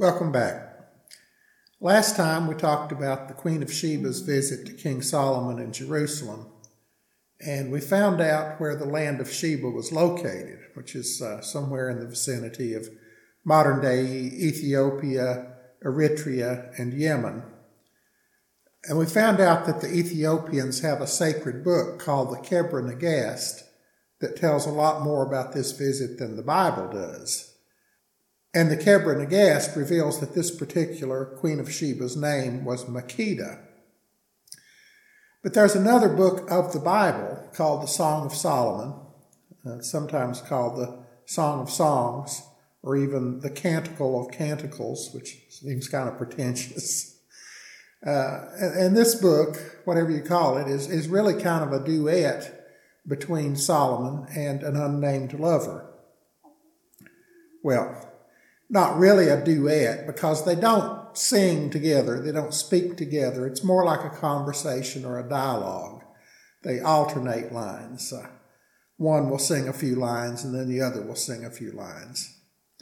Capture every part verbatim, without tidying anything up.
Welcome back. Last time we talked about the Queen of Sheba's visit to King Solomon in Jerusalem, and we found out where the land of Sheba was located, which is uh, somewhere in the vicinity of modern-day Ethiopia, Eritrea, and Yemen. And we found out that the Ethiopians have a sacred book called the Kebra Nagast that tells a lot more about this visit than the Bible does. And the Kebra Nagast reveals that this particular Queen of Sheba's name was Makeda. But there's another book of the Bible called the Song of Solomon, uh, sometimes called the Song of Songs, or even the Canticle of Canticles, which seems kind of pretentious. Uh, and, and this book, whatever you call it, is, is really kind of a duet between Solomon and an unnamed lover. Well, not really a duet, because they don't sing together, they don't speak together. It's more like a conversation or a dialogue. They alternate lines. Uh, one will sing a few lines, and then the other will sing a few lines.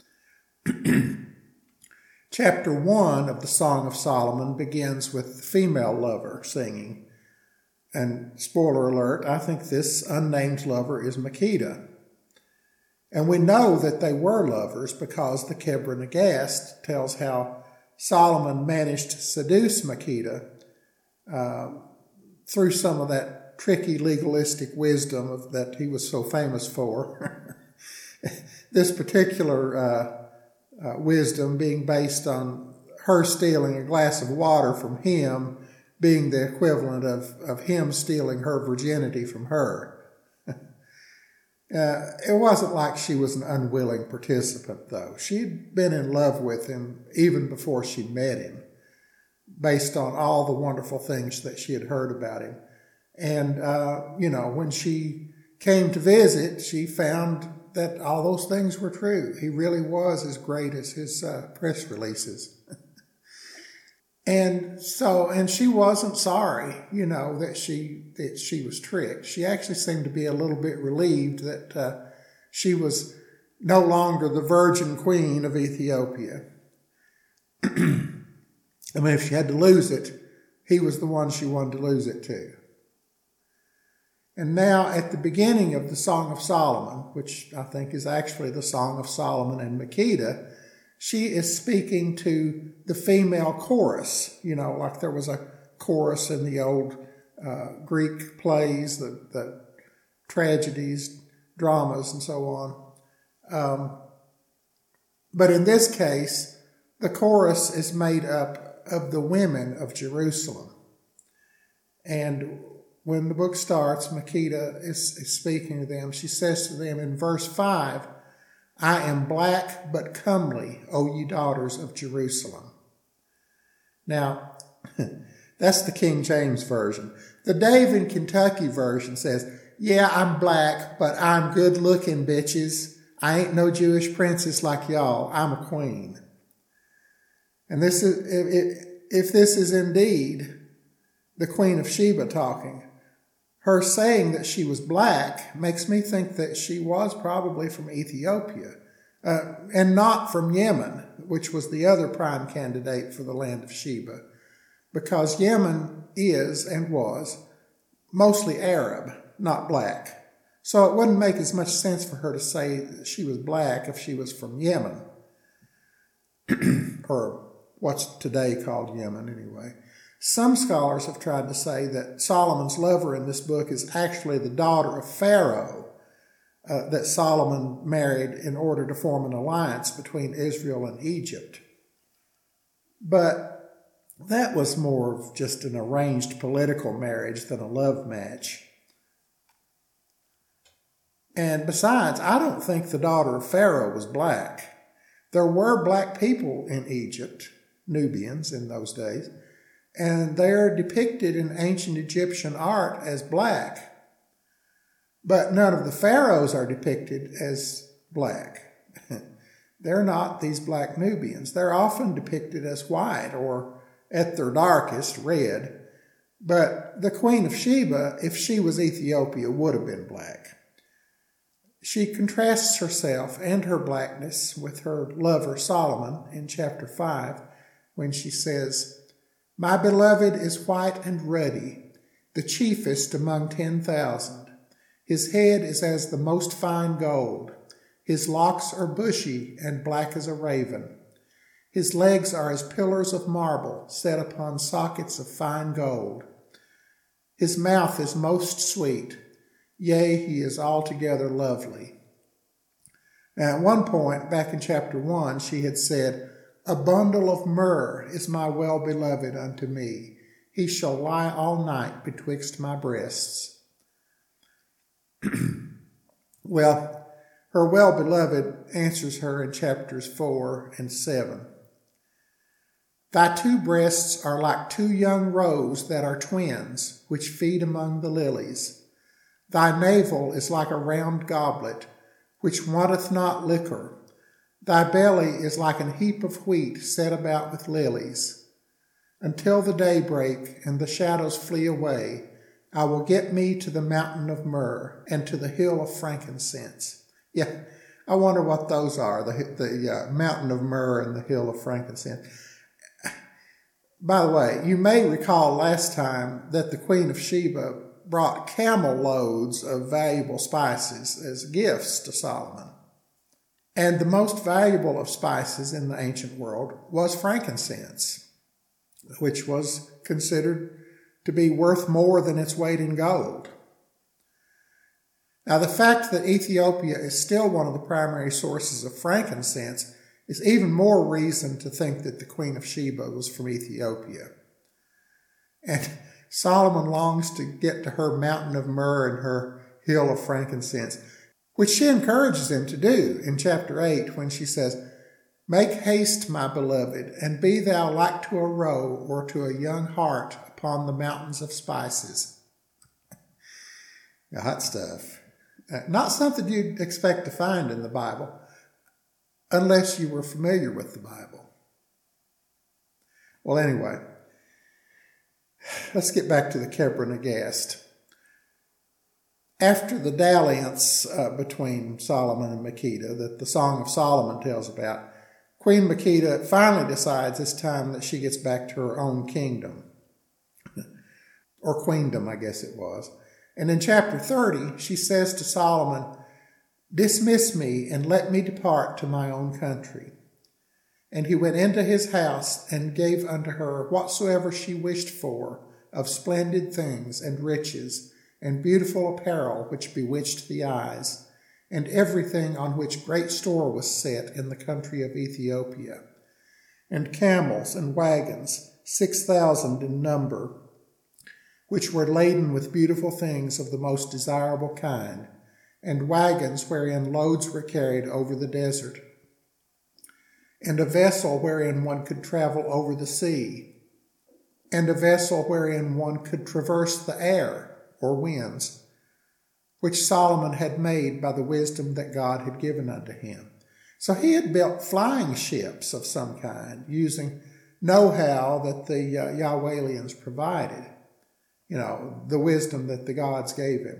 Chapter one of the Song of Solomon begins with the female lover singing. And spoiler alert, I think this unnamed lover is Makeda. And we know that they were lovers because the Kebra Nagast tells how Solomon managed to seduce Makeda uh, through some of that tricky legalistic wisdom of, that he was so famous for. This particular uh, uh, wisdom being based on her stealing a glass of water from him being the equivalent of, of him stealing her virginity from her. Uh, it wasn't like she was an unwilling participant, though. She'd been in love with him even before she met him, based on all the wonderful things that she had heard about him. And, uh, you know, when she came to visit, she found that all those things were true. He really was as great as his uh, press releases. And so, and she wasn't sorry, you know, that she that she was tricked. She actually seemed to be a little bit relieved that uh, she was no longer the virgin queen of Ethiopia. I mean, if she had to lose it, he was the one she wanted to lose it to. And now, at the beginning of the Song of Solomon, which I think is actually the Song of Solomon and Makeda, she is speaking to the female chorus, you know, like there was a chorus in the old uh, Greek plays, the, the tragedies, dramas, and so on. Um, but in this case, the chorus is made up of the women of Jerusalem. And when the book starts, Makeda is, is speaking to them. She says to them in verse five, "I am black but comely, O ye daughters of Jerusalem." Now, that's the King James Version. The Dave in Kentucky version says, "Yeah, I'm black, but I'm good looking, bitches. I ain't no Jewish princess like y'all. I'm a queen." And this is, if, if this is indeed the Queen of Sheba talking, her saying that she was black makes me think that she was probably from Ethiopia uh, and not from Yemen, which was the other prime candidate for the land of Sheba, because Yemen is and was mostly Arab, not black. So it wouldn't make as much sense for her to say that she was black if she was from Yemen, or what's today called Yemen anyway. Some scholars have tried to say that Solomon's lover in this book is actually the daughter of Pharaoh uh, that Solomon married in order to form an alliance between Israel and Egypt. But that was more of just an arranged political marriage than a love match. And besides, I don't think the daughter of Pharaoh was black. There were black people in Egypt, Nubians in those days, and they're depicted in ancient Egyptian art as black. But none of the pharaohs are depicted as black. They're not these black Nubians. They're often depicted as white or, at their darkest, red. But the Queen of Sheba, if she was Ethiopia, would have been black. She contrasts herself and her blackness with her lover Solomon in chapter five when she says, "My beloved is white and ruddy, the chiefest among ten thousand. His head is as the most fine gold. His locks are bushy and black as a raven. His legs are as pillars of marble set upon sockets of fine gold. His mouth is most sweet. Yea, he is altogether lovely." Now, at one point, back in chapter one, she had said, "A bundle of myrrh is my well-beloved unto me. He shall lie all night betwixt my breasts." Well, her well-beloved answers her in chapters four and seven. "Thy two breasts are like two young roes that are twins, which feed among the lilies. Thy navel is like a round goblet, which wanteth not liquor. Thy belly is like an heap of wheat set about with lilies. Until the day break and the shadows flee away, I will get me to the mountain of myrrh and to the hill of frankincense." Yeah, I wonder what those are, the, the uh, mountain of myrrh and the hill of frankincense. By the way, you may recall last time that the Queen of Sheba brought camel loads of valuable spices as gifts to Solomon. And the most valuable of spices in the ancient world was frankincense, which was considered to be worth more than its weight in gold. Now, the fact that Ethiopia is still one of the primary sources of frankincense is even more reason to think that the Queen of Sheba was from Ethiopia. And Solomon longs to get to her mountain of myrrh and her hill of frankincense, which she encourages him to do in chapter eight when she says, "Make haste, my beloved, and be thou like to a roe or to a young hart upon the mountains of spices." Hot stuff. Uh, not something you'd expect to find in the Bible unless you were familiar with the Bible. Well, anyway, let's get back to the Kebra-Nagast. After the dalliance uh, between Solomon and Makeda that the Song of Solomon tells about, Queen Makeda finally decides it's time that she gets back to her own kingdom. Or queendom, I guess it was. And in chapter thirty, she says to Solomon, "Dismiss me and let me depart to my own country." And he went into his house and gave unto her whatsoever she wished for of splendid things and riches and beautiful apparel which bewitched the eyes, and everything on which great store was set in the country of Ethiopia, and camels and wagons, six thousand in number, which were laden with beautiful things of the most desirable kind, and wagons wherein loads were carried over the desert, and a vessel wherein one could travel over the sea, and a vessel wherein one could traverse the air, or winds, which Solomon had made by the wisdom that God had given unto him. So he had built flying ships of some kind, using know-how that the uh, Yahwehlians provided, you know, the wisdom that the gods gave him.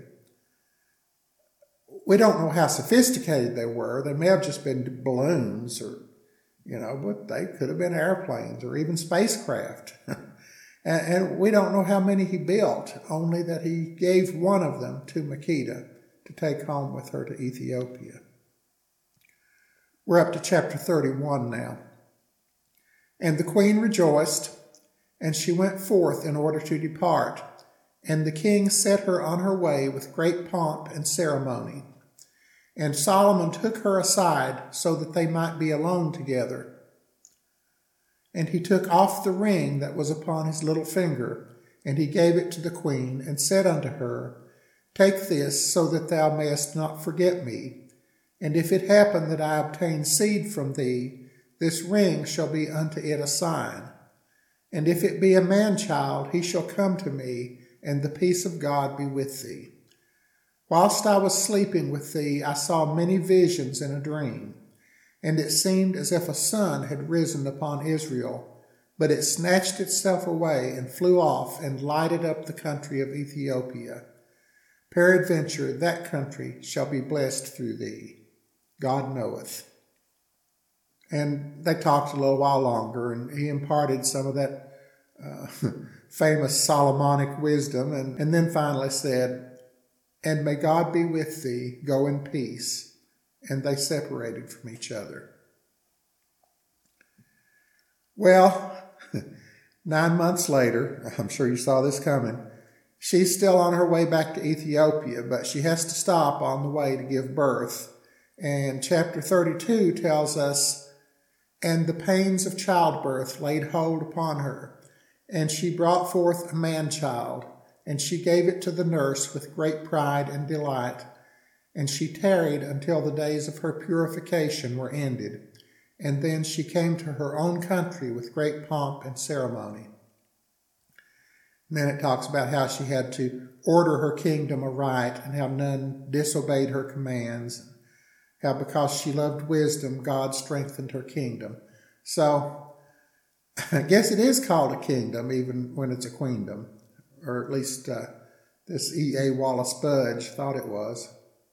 We don't know how sophisticated they were. They may have just been balloons or, you know, but they could have been airplanes or even spacecraft. and, and we don't know how many he built, only that he gave one of them to Makeda to take home with her to Ethiopia. We're up to chapter thirty-one now. "And the queen rejoiced, and she went forth in order to depart. And the king set her on her way with great pomp and ceremony. And Solomon took her aside so that they might be alone together. And he took off the ring that was upon his little finger, and he gave it to the queen, and said unto her, Take this, so that thou mayest not forget me. And if it happen that I obtain seed from thee, this ring shall be unto it a sign. And if it be a man-child, he shall come to me, and the peace of God be with thee. Whilst I was sleeping with thee, I saw many visions in a dream, and it seemed as if a sun had risen upon Israel, but it snatched itself away and flew off and lighted up the country of Ethiopia. Peradventure that country shall be blessed through thee. God knoweth. And they talked a little while longer, and he imparted some of that uh, famous Solomonic wisdom, and, and then finally said, "And may God be with thee, go in peace." And they separated from each other. Well, nine months later, I'm sure you saw this coming, she's still on her way back to Ethiopia, but she has to stop on the way to give birth. And chapter thirty-two tells us, "And the pains of childbirth laid hold upon her, and she brought forth a man-child, and she gave it to the nurse with great pride and delight. And she tarried until the days of her purification were ended. And then she came to her own country with great pomp and ceremony." And then it talks about how she had to order her kingdom aright, and how none disobeyed her commands, how because she loved wisdom, God strengthened her kingdom. So I guess it is called a kingdom, even when it's a queendom, or at least uh, this E A Wallace Budge thought it was.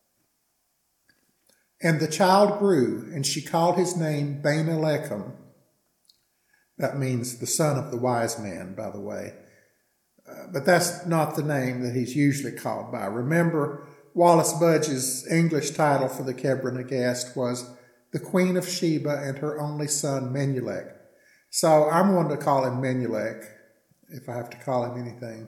"And the child grew, and she called his name Bene-Lechem." That means the son of the wise man, by the way. Uh, but that's not the name that he's usually called by. Remember, Wallace Budge's English title for the Kebra-Nagast was the Queen of Sheba and her only son, Menulek. So I'm going to call him Menulek, if I have to call him anything.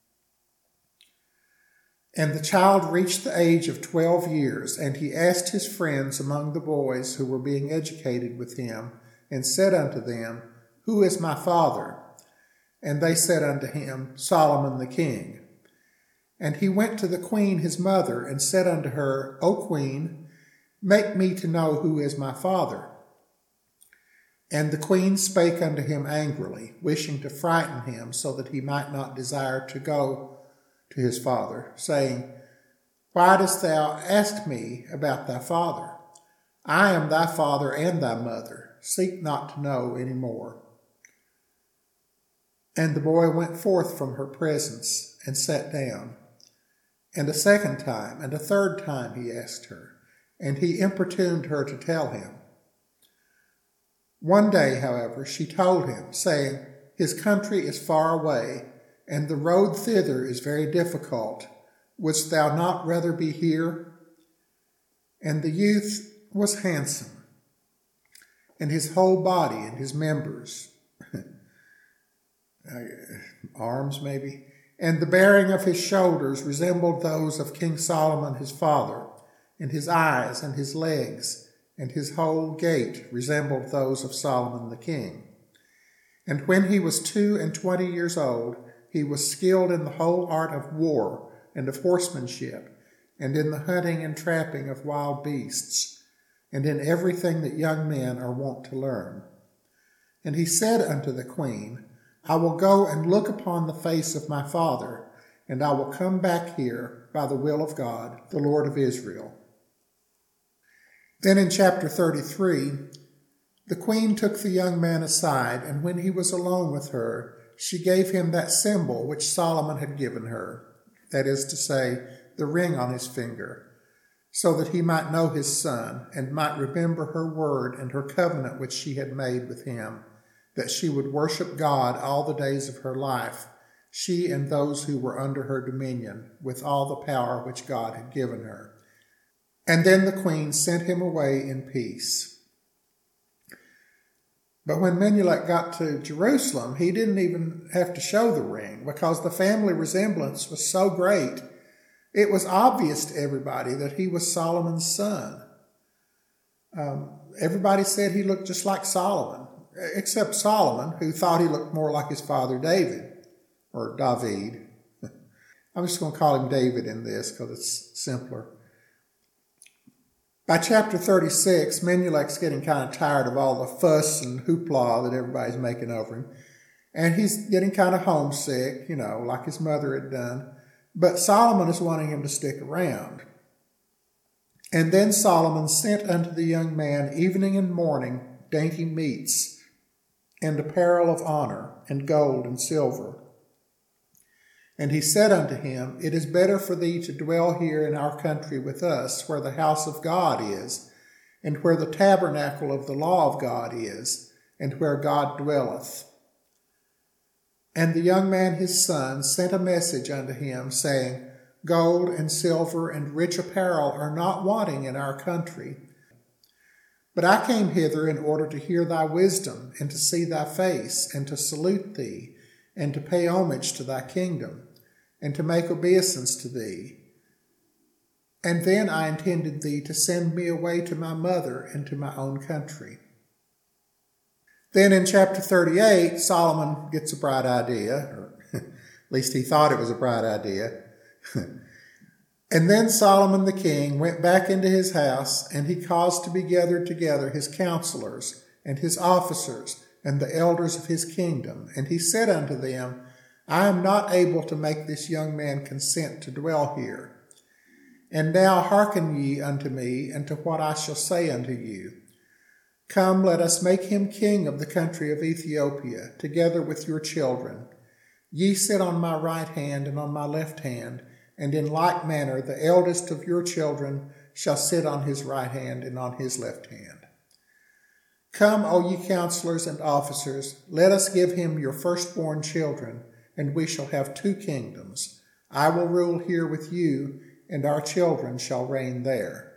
"And the child reached the age of twelve years, and he asked his friends among the boys who were being educated with him, and said unto them, Who is my father? And they said unto him, Solomon the king. And he went to the queen his mother, and said unto her, O queen, make me to know who is my father. And the queen spake unto him angrily, wishing to frighten him, so that he might not desire to go to his father, saying, Why dost thou ask me about thy father? I am thy father and thy mother. Seek not to know any more. And the boy went forth from her presence, and sat down. And a second time, and a third time he asked her, and he importuned her to tell him. One day, however, she told him, saying, His country is far away, and the road thither is very difficult. Wouldst thou not rather be here? And the youth was handsome, and his whole body and his members, arms maybe, and the bearing of his shoulders resembled those of King Solomon his father, and his eyes and his legs and his whole gait resembled those of Solomon the king. And when he was two and twenty years old, he was skilled in the whole art of war and of horsemanship, and in the hunting and trapping of wild beasts, and in everything that young men are wont to learn. And he said unto the queen, I will go and look upon the face of my father, and I will come back here by the will of God, the Lord of Israel. Then in chapter thirty-three, the queen took the young man aside, and when he was alone with her, she gave him that symbol which Solomon had given her, that is to say, the ring on his finger, so that he might know his son, and might remember her word and her covenant which she had made with him, that she would worship God all the days of her life, she and those who were under her dominion, with all the power which God had given her. And then the queen sent him away in peace. But when Menulek got to Jerusalem, he didn't even have to show the ring, because the family resemblance was so great, it was obvious to everybody that he was Solomon's son. Um, everybody said he looked just like Solomon, except Solomon, who thought he looked more like his father David, or David. I'm just going to call him David in this because it's simpler. By chapter thirty-six, Menulek's getting kind of tired of all the fuss and hoopla that everybody's making over him. And he's getting kind of homesick, you know, like his mother had done. But Solomon is wanting him to stick around. And then Solomon sent unto the young man evening and morning dainty meats, and apparel of honor, and gold and silver. And he said unto him, It is better for thee to dwell here in our country with us, where the house of God is, and where the tabernacle of the law of God is, and where God dwelleth. And the young man his son sent a message unto him, saying, Gold and silver and rich apparel are not wanting in our country. But I came hither in order to hear thy wisdom, and to see thy face, and to salute thee, and to pay homage to thy kingdom, and to make obeisance to thee. And then I intended thee to send me away to my mother and to my own country. Then in chapter thirty-eight, Solomon gets a bright idea, or at least he thought it was a bright idea. And then Solomon the king went back into his house, and he caused to be gathered together his counselors and his officers and the elders of his kingdom. And he said unto them, I am not able to make this young man consent to dwell here. And now hearken ye unto me, and to what I shall say unto you. Come, let us make him king of the country of Ethiopia, together with your children. Ye sit on my right hand and on my left hand, and in like manner the eldest of your children shall sit on his right hand and on his left hand. Come, O ye counselors and officers, let us give him your firstborn children, and we shall have two kingdoms. I will rule here with you, and our children shall reign there.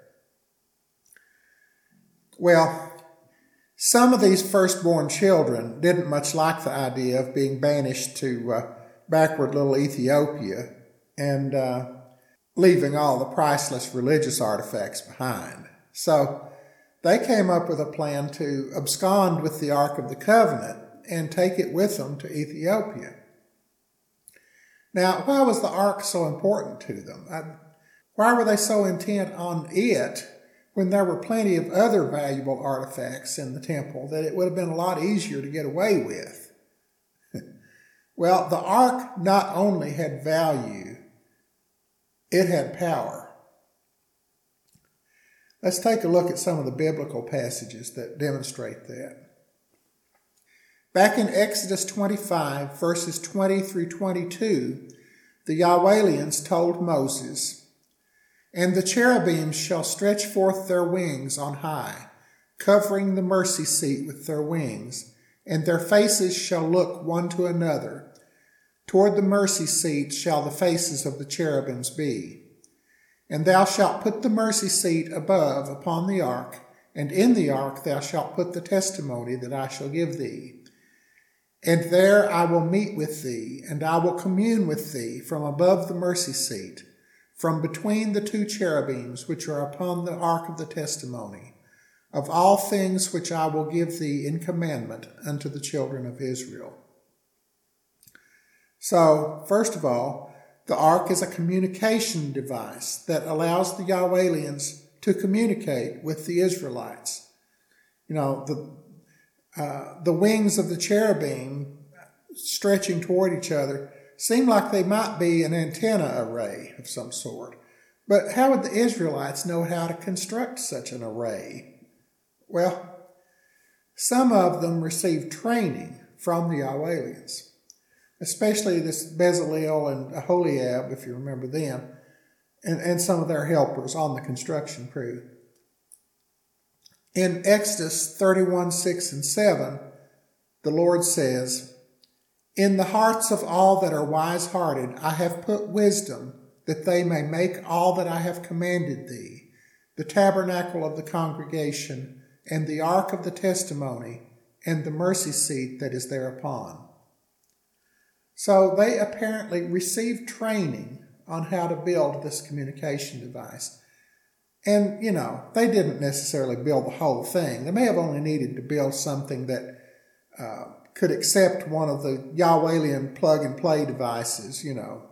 Well, some of these firstborn children didn't much like the idea of being banished to uh, backward little Ethiopia and uh, leaving all the priceless religious artifacts behind. So they came up with a plan to abscond with the Ark of the Covenant and take it with them to Ethiopia. Now, why was the Ark so important to them? I, why were they so intent on it when there were plenty of other valuable artifacts in the temple that it would have been a lot easier to get away with? Well, the Ark not only had value, it had power. Let's take a look at some of the biblical passages that demonstrate that. Back in Exodus twenty-five, verses twenty through twenty-two, the Yahwehlians told Moses, And the cherubims shall stretch forth their wings on high, covering the mercy seat with their wings, and their faces shall look one to another. Toward the mercy seat shall the faces of the cherubims be. And thou shalt put the mercy seat above upon the ark, and in the ark thou shalt put the testimony that I shall give thee. And there I will meet with thee, and I will commune with thee from above the mercy seat, from between the two cherubims which are upon the ark of the testimony, of all things which I will give thee in commandment unto the children of Israel. So, first of all, the ark is a communication device that allows the Yahwehlians to communicate with the Israelites. You know, the uh, the wings of the cherubim stretching toward each other seem like they might be an antenna array of some sort. But how would the Israelites know how to construct such an array? Well, some of them received training from the Yahwehlians, especially this Bezalel and Aholiab, if you remember them, and, and some of their helpers on the construction crew. In Exodus thirty-one, six and seven, the Lord says, In the hearts of all that are wise-hearted I have put wisdom, that they may make all that I have commanded thee, the tabernacle of the congregation, and the ark of the testimony, and the mercy seat that is thereupon. So they apparently received training on how to build this communication device. And, you know, they didn't necessarily build the whole thing. They may have only needed to build something that uh, could accept one of the Yahwehlian plug-and-play devices, you know.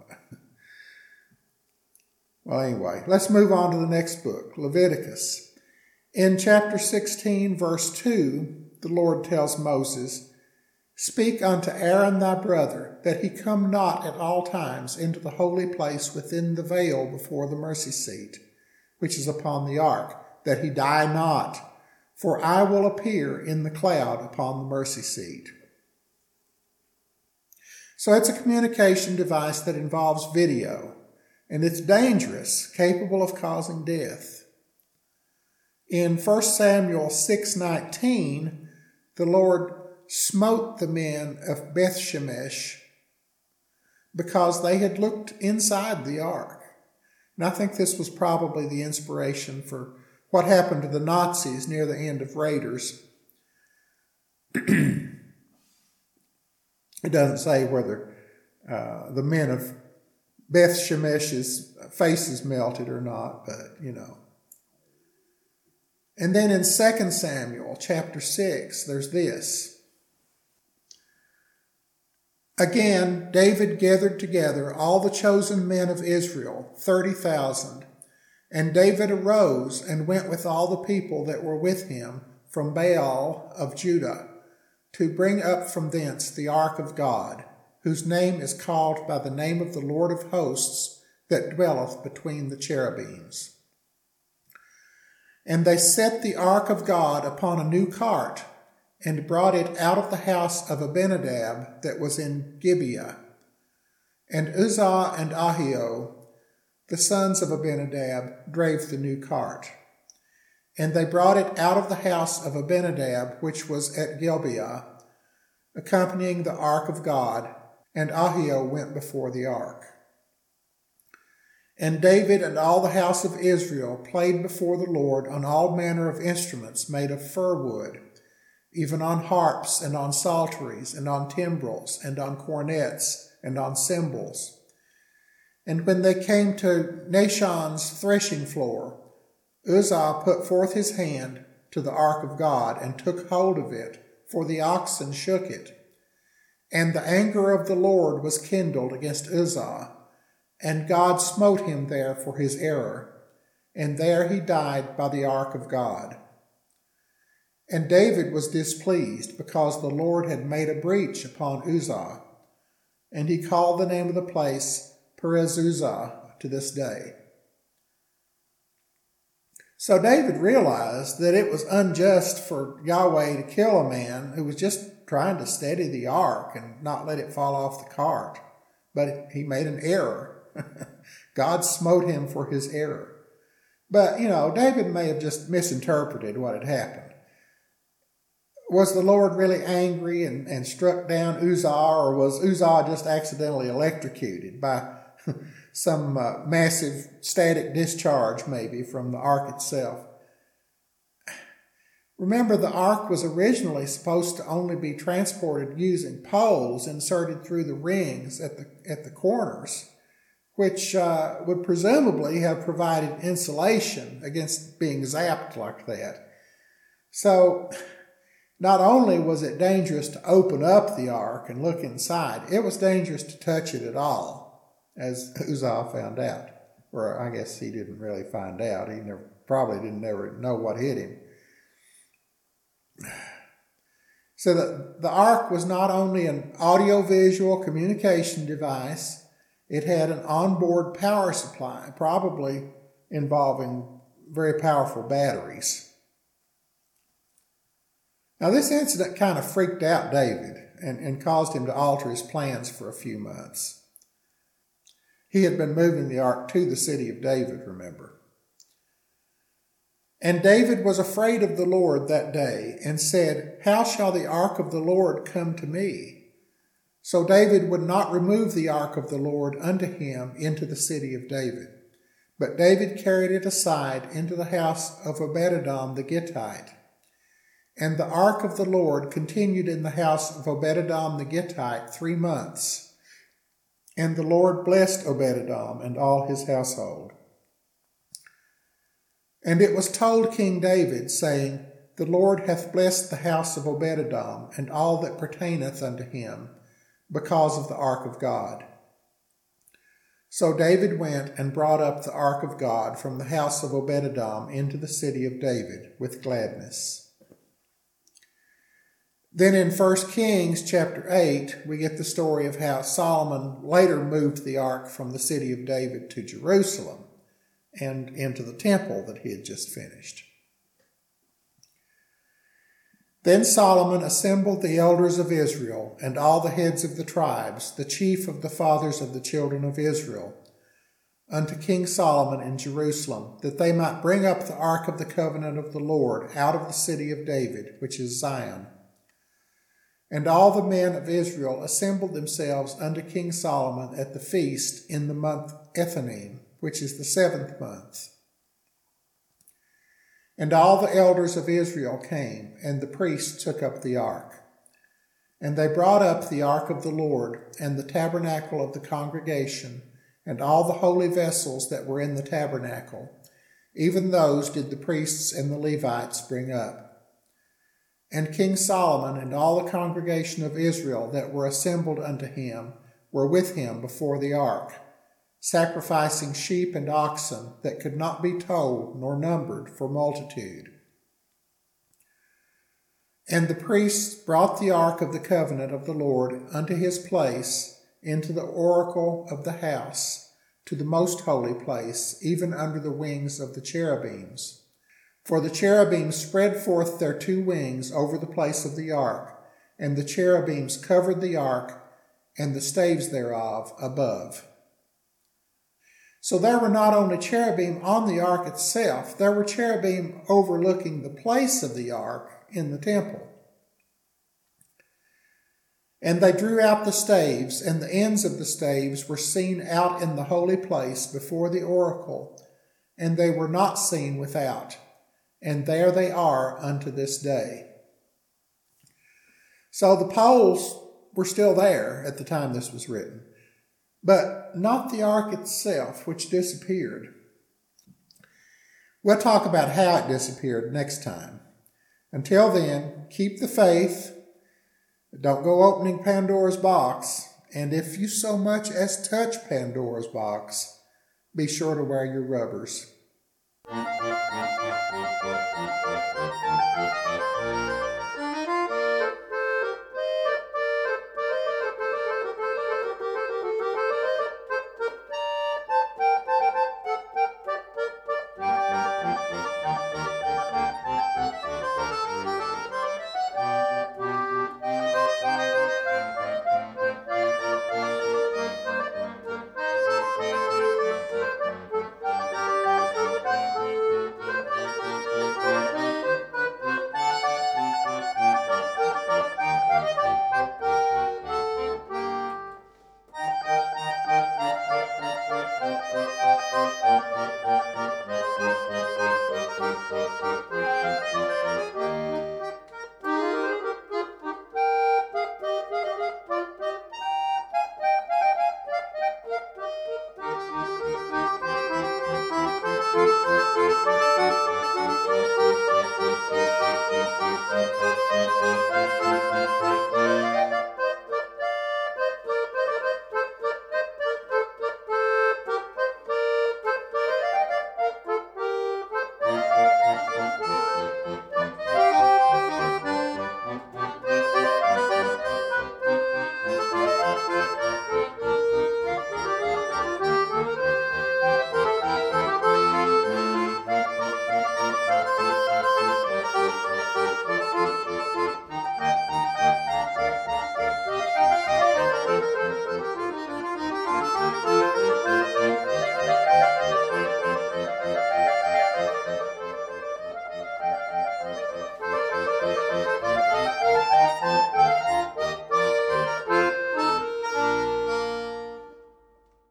Well, anyway, let's move on to the next book, Leviticus. In chapter sixteen, verse two, the Lord tells Moses, Speak unto Aaron thy brother, that he come not at all times into the holy place within the veil before the mercy seat, which is upon the ark, that he die not, for I will appear in the cloud upon the mercy seat. So it's a communication device that involves video, and it's dangerous, capable of causing death. In First Samuel six nineteen, the Lord smote the men of Bethshemesh because they had looked inside the ark. And I think this was probably the inspiration for what happened to the Nazis near the end of Raiders. It doesn't say whether uh, the men of Beth Shemesh's faces melted or not, but, you know. And then in Second Samuel chapter six, there's this. Again, David gathered together all the chosen men of Israel, thirty thousand. And David arose and went with all the people that were with him from Baal of Judah to bring up from thence the ark of God, whose name is called by the name of the Lord of hosts that dwelleth between the cherubims. And they set the ark of God upon a new cart, and brought it out of the house of Abinadab that was in Gibeah. And Uzzah and Ahio, the sons of Abinadab, drave the new cart. And they brought it out of the house of Abinadab, which was at Gibeah, accompanying the ark of God, and Ahio went before the ark. And David and all the house of Israel played before the Lord on all manner of instruments made of fir wood, even on harps and on psalteries and on timbrels and on cornets and on cymbals. And when they came to Nashon's threshing floor, Uzzah put forth his hand to the ark of God and took hold of it, for the oxen shook it. And the anger of the Lord was kindled against Uzzah, and God smote him there for his error, and there he died by the ark of God. And David was displeased, because the Lord had made a breach upon Uzzah, and he called the name of the place Perez-Uzzah to this day. So David realized that it was unjust for Yahweh to kill a man who was just trying to steady the ark and not let it fall off the cart. But he made an error. God smote him for his error. But, you know, David may have just misinterpreted what had happened. Was the Lord really angry and, and struck down Uzzah, or was Uzzah just accidentally electrocuted by some uh, massive static discharge maybe from the ark itself? Remember, the ark was originally supposed to only be transported using poles inserted through the rings at the, at the corners, which uh, would presumably have provided insulation against being zapped like that. So not only was it dangerous to open up the ark and look inside, it was dangerous to touch it at all, as Uzzah found out. Or I guess he didn't really find out. He never, probably didn't ever know what hit him. So the, the ark was not only an audio-visual communication device, it had an onboard power supply, probably involving very powerful batteries. Now, this incident kind of freaked out David and, and caused him to alter his plans for a few months. He had been moving the ark to the city of David, remember. And David was afraid of the Lord that day and said, "How shall the ark of the Lord come to me?" So David would not remove the ark of the Lord unto him into the city of David. But David carried it aside into the house of Obed-Edom the Gittite. And the ark of the Lord continued in the house of Obed-Edom the Gittite three months. And the Lord blessed Obed-Edom and all his household. And it was told King David, saying, "The Lord hath blessed the house of Obed-Edom and all that pertaineth unto him, because of the ark of God." So David went and brought up the ark of God from the house of Obed-Edom into the city of David with gladness. Then in First Kings chapter eight, we get the story of how Solomon later moved the ark from the city of David to Jerusalem and into the temple that he had just finished. Then Solomon assembled the elders of Israel and all the heads of the tribes, the chief of the fathers of the children of Israel, unto King Solomon in Jerusalem, that they might bring up the ark of the covenant of the Lord out of the city of David, which is Zion. And all the men of Israel assembled themselves unto King Solomon at the feast in the month Ethanim, which is the seventh month. And all the elders of Israel came, and the priests took up the ark. And they brought up the ark of the Lord, and the tabernacle of the congregation, and all the holy vessels that were in the tabernacle. Even those did the priests and the Levites bring up. And King Solomon and all the congregation of Israel that were assembled unto him were with him before the ark, sacrificing sheep and oxen that could not be told nor numbered for multitude. And the priests brought the ark of the covenant of the Lord unto his place into the oracle of the house, to the most holy place, even under the wings of the cherubims. For the cherubims spread forth their two wings over the place of the ark, and the cherubims covered the ark and the staves thereof above. So there were not only cherubim on the ark itself, there were cherubim overlooking the place of the ark in the temple. And they drew out the staves, and the ends of the staves were seen out in the holy place before the oracle, and they were not seen without. And there they are unto this day. So the poles were still there at the time this was written, but not the ark itself, which disappeared. We'll talk about how it disappeared next time. Until then, keep the faith. Don't go opening Pandora's box. And if you so much as touch Pandora's box, be sure to wear your rubbers. Thank you.